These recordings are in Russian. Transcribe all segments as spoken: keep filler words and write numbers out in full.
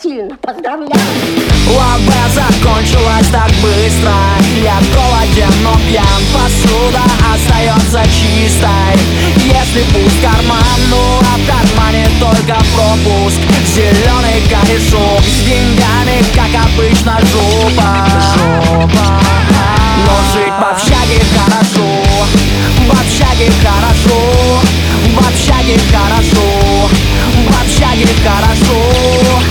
сильно поздравляю. Лаве закончилась так быстро. Я голоден, но пьян. Посуда остается чистой. Если пуст карман, ну а в кармане только пропуск. Зеленый корешок с деньгами, как обычно, жопа. Жопа. Но жить в общаге хорошо. В общаге хорошо. В общаге хорошо. В общаге хорошо.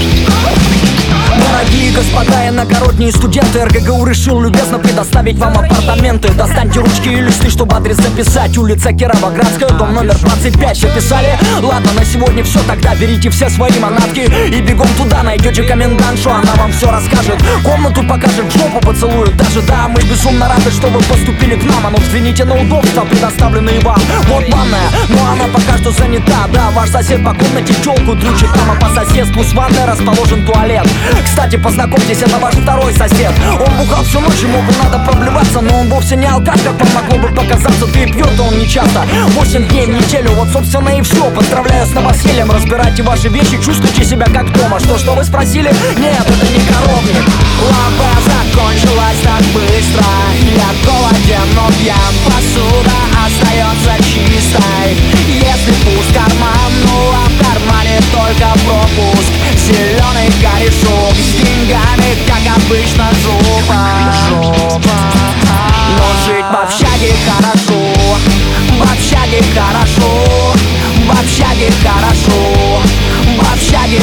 Дорогие господа иногородние студенты, эр гэ гэ у решил любезно предоставить вам апартаменты. Достаньте ручки и листы, чтобы адрес записать. Улица Кировоградская, дом номер двадцать пять. Все писали? Ладно, на сегодня все, тогда берите все свои манатки и бегом туда найдете комендантшу, она вам все расскажет. Комнату покажет, жопу поцелует даже. Да, мы безумно рады, что вы поступили к нам. А ну взгляните на удобства, предоставленные вам. Вот ванная, но она пока что занята. Да, ваш сосед по комнате челку дрючит. Прямо по соседству с ванной расположен туалет. Кстати, познакомьтесь, это ваш второй сосед. Он бухал всю ночь, ему бы надо проблеваться, но он вовсе не алкаш, как вам могло бы показаться. Да и пьет он не часто, восемь дней в неделю. Вот, собственно, и все. Поздравляю с новосельем, разбирайте ваши вещи, чувствуйте себя как дома. Что, что вы спросили? Нет, это не коровник. Лампа закончилась так быстро. Я голоден, но пьян. Посуда остается чистой. Если пуст карман, ну а в кармане только пропуск. Зеленый корешок с деньгами, как обычно, жопа. Жопа. Но жить в общаге хорошо. В общаге хорошо. В общаге хорошо. В общаге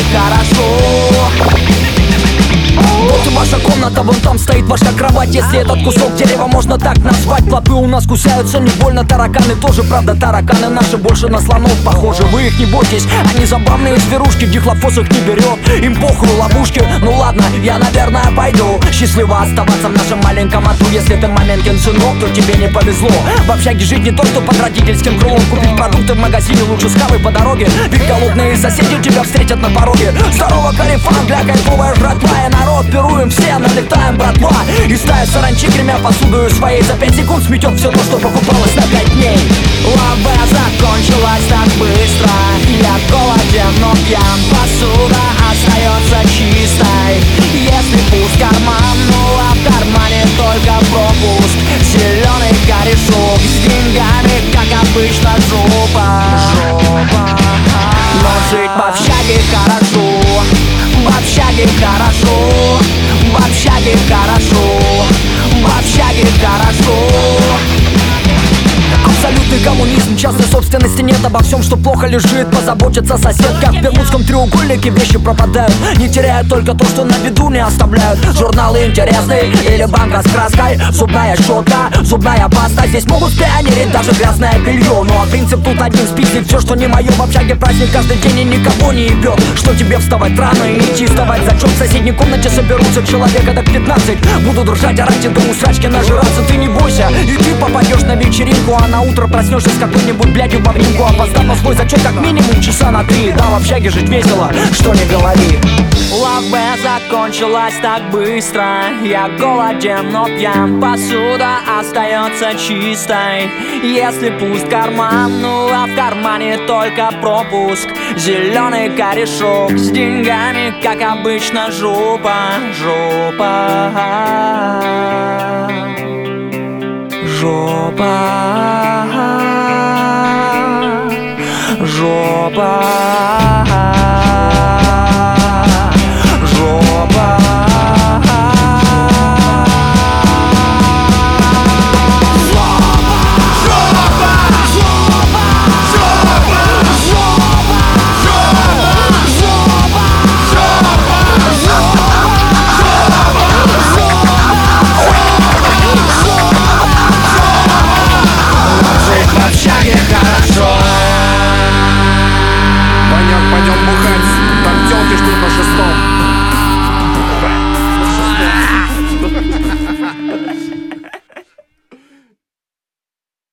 хорошо. Вот и ваша комната, вон там стоит ваша кровать. Если этот кусок дерева можно так назвать. Клопы у нас кусаются не больно, тараканы тоже, правда, тараканы наши больше на слонов похожи. Вы их не бойтесь, они забавные зверушки, дихлофос их не берет, им похуй ловушки. Ну ладно, я, наверное, пойду. Счастливо оставаться в нашем маленьком аду. Если ты маменькин сынок, то тебе не повезло. В общаге жить не то, что под родительским крылом. Купить продукты в магазине лучше схавай по дороге. Ведь голодные соседи тебя встретят на пороге. Здорово, карифан, гля, кайфовая жратва. И народ пируем все, налетаем, братва. И стая саранчи, гремя посудою своей, за пять секунд сметет все то, что покупалось на пять дней. Лаве закончилась так быстро. Я голоден, но пьян. Посуда остается чистой. Если пуст карман, ну а в кармане только пропуск. Зеленый корешок с деньгами, как обычно, жопа. Жопа. Но жить в общаге хорошо. В общаге хорошо. В общаге хорошо. В общаге хорошо. Абсолютный коммунизм, частной собственности нет. Обо всем, что плохо лежит, позаботится сосед. Как в Бермудском треугольнике вещи пропадают, не теряют только то, что на виду не оставляют. Журналы интересные или банка с краской, зубная щетка, зубная паста. Здесь могут спионерить даже грязное белье. Ну а принцип тут один: спиздить все, что не мое. В общаге праздник каждый день и никого не ебет. Что тебе вставать рано и идти сдавать зачет? В соседней комнате соберутся человека до пятнадцать. Буду дрожать, орать и до усрачки нажираться. Ты не бойся, и ты попадешь на вечеринку, а на утро проснешься с какой-нибудь блядью в обнимку. Опоздав на свой зачет как минимум часа на три. Да, в общаге жить весело, что не говори. Лаве закончилась так быстро. Я голоден, но пьян. Посуда остается чистой. Если пуст карман, ну а в кармане только пропуск. Зеленый корешок с деньгами, как обычно, жопа. Жопа. Жопа. Жопа.